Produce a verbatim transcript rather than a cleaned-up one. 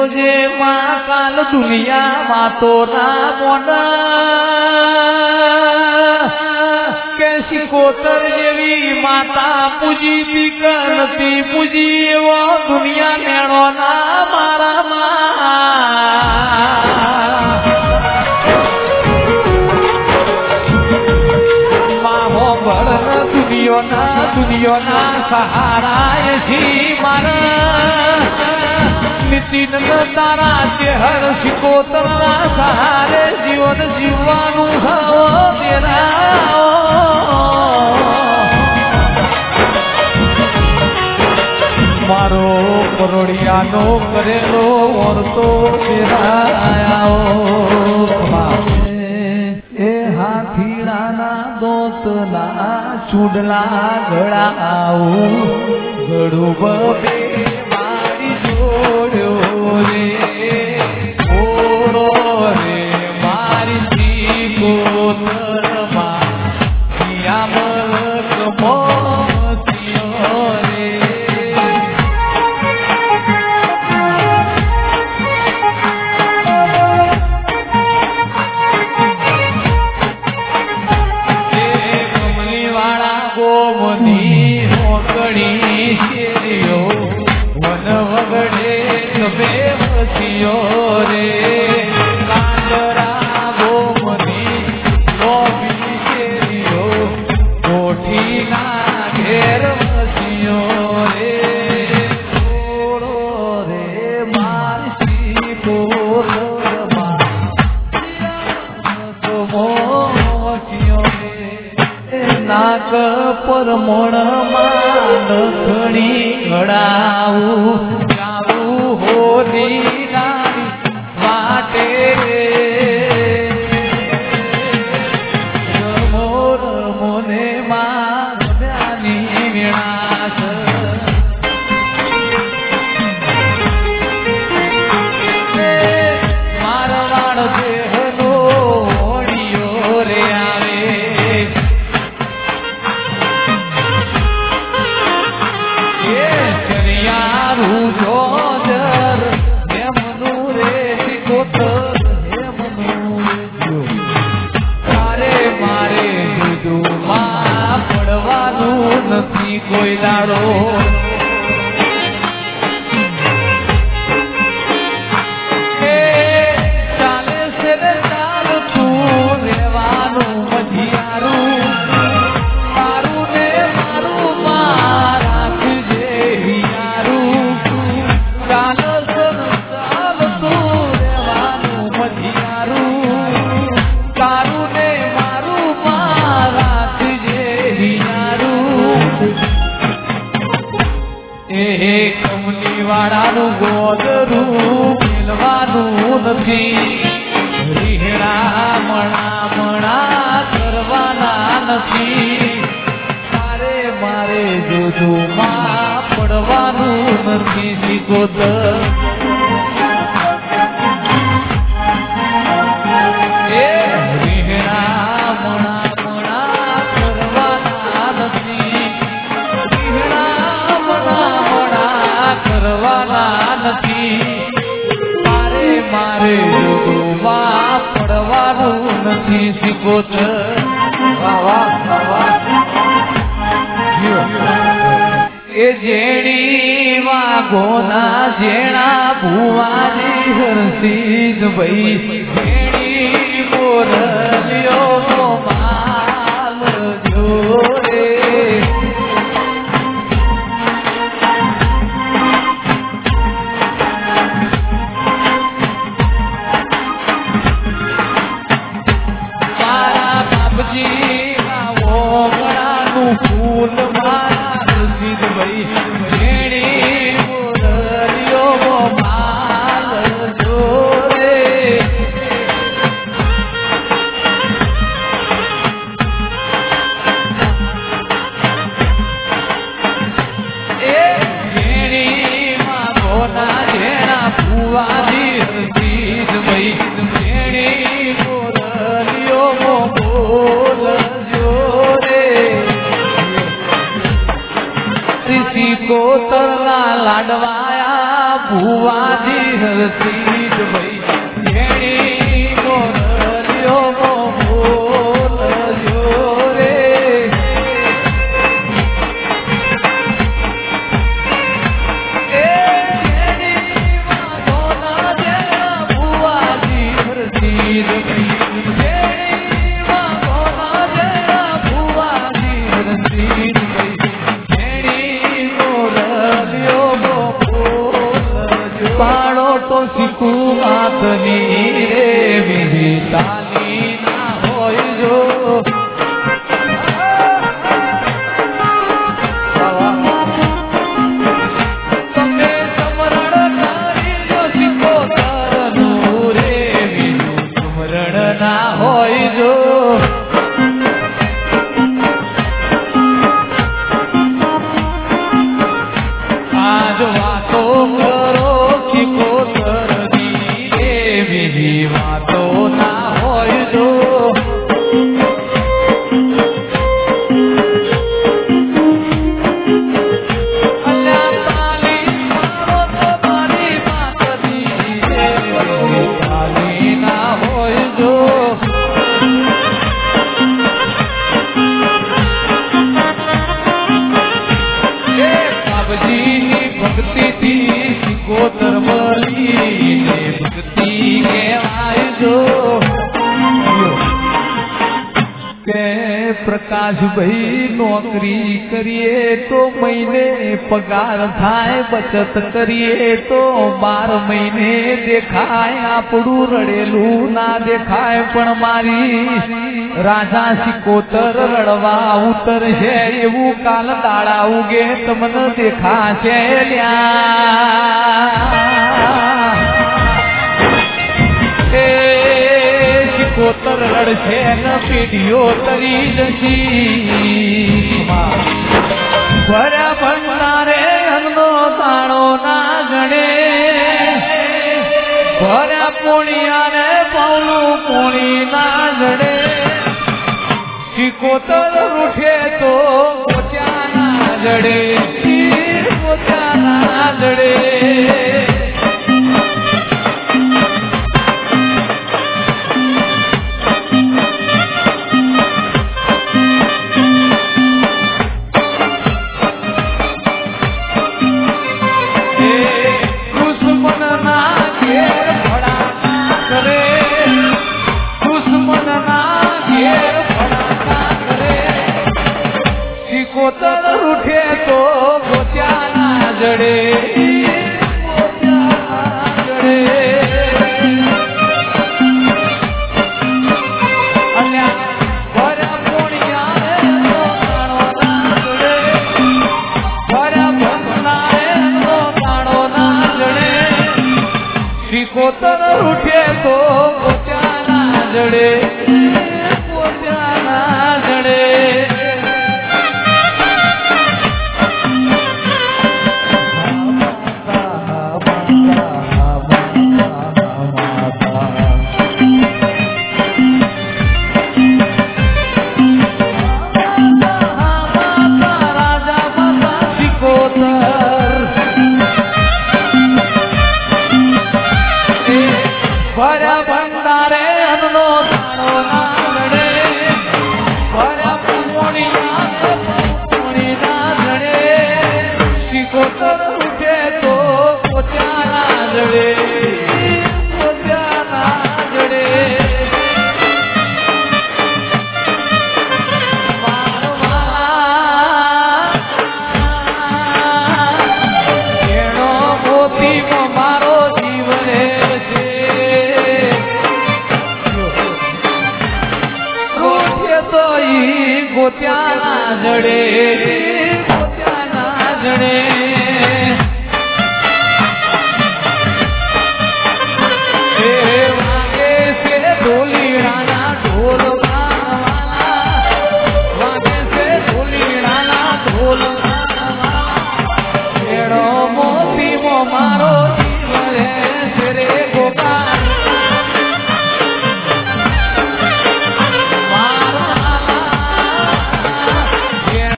જોજે માં કાલ દુનિયામાં તો ના મોડા કે શિકોતર જેવી માતા પૂજી દીક નથી પૂજી એવો દુનિયા મેળો ના મારા માહો ભળ દુનિયોના દુનિયોના સહારા છી મારા નીતિન તારા ચહેર શિકોતરના સહારે જીવન જીવવાનું હવો તેરા મારો કરોડિયાનો કરેલો ઓરતો એ હાથીડાના દોતના ચૂડલા ગળા આવું ગળું બબે મારી જોડ્યો રે ઓળો રે મારી શિકોતરમાં મલક મોતિયો રે રે કાંદરા ગોમની લોભી શેરીઓ કોઠી ના ઘેર વસીયો રે થોડો રે મારી મોતિયો રે નાક પર મોણમાં નખણી ઘડાવું જાવું હોલી કોઈ દાડો ચાલે છે રે ચાલતું રેવાનું મધિયારું તારું ને મારું માં રાખજે હિયારું ચાલે છે ચાલતું રેવાનું મધિયારું તારું ને મારું માં રાખજે હિયારું એ કમલી વાળાનું ગોદરું મિલવાનું નથી રીહડા મણા મણા કરવાના નથી તારે મારે જોજુમાં પડવાનું નથી શિકોતર એ રીહડા મણા મણા કરવાના નથી કરવાના નથી તારે મારે જોવા પડવાનું નથી શિકોતર એ જેણી વાઘોના જેણા ભુવાની હરસીજ ભાઈ જેણી મોરલિયો માલ જોરે ફૂલ મારા રસીદ ભાઈ જેણી મોરલિયો માલ જોરે હરતી જ ભાઈ એની મોરલીઓ બોલજો રે એ એની વાતોના જેના ભુવાજી હરતી જ ભાઈ એની વાતોના જેના ભુવાજી હરતી જ ભાઈ પાડો તો શીખું માતની રે વિધિ તાલી ના હોય જો તમે સમરણ કરી જો શીખો તરનું રે વિધિ સમરણ ના હોય જો આજ વાતો કરો વાતો ના હોય જો અલ્યા તાલી મારો તો મારી માતની તાલી ના હોય જો એ બાબજીની ભક્તિથી સિકોતર મળી ભક્તિ કહેવાય જો કે પ્રકાશભાઈ નોકરી કરીએ તો મહિને પગાર થાય બચત કરીએ તો બાર મહિને દેખાય આપણું રડેલું ના દેખાય પણ મારી રાજા સિકોતર રડવા ઉતરશે એવું કાલ દાડા ઉગે તમને દેખાશે લ્યા કોતર રડશે ન પેઢીઓ તરી જશી ભર્યા ભંડારે અન્નો તાણો ના ગણે ભર્યા પોણિયા ને પાવલું પોણી ના જડે શીકોતર રૂઠે તો પોત્યા ના જડે પોત્યા ના જડે કોતર રૂઠે તો પોત્યા ના જડે પોત્યા જડે અલ્યા ભર્યા પોણિયા નો તાણો ના જડે ભર્યા ભંગના નો તાણો ના જડે શીકોતર રૂઠે તો પોત્યા ના જડે પોત્યા ના જડે ભર્યા ભંડારે અન્નો તાણો ના જડે ભર્યા પોણિયા પોણી ના જડે શીકોતર ઉઠે તો પોત્યા ના જડે પોત્યા ના જડે એનો મોતી મારો જીવને ગોત્યા ના જડે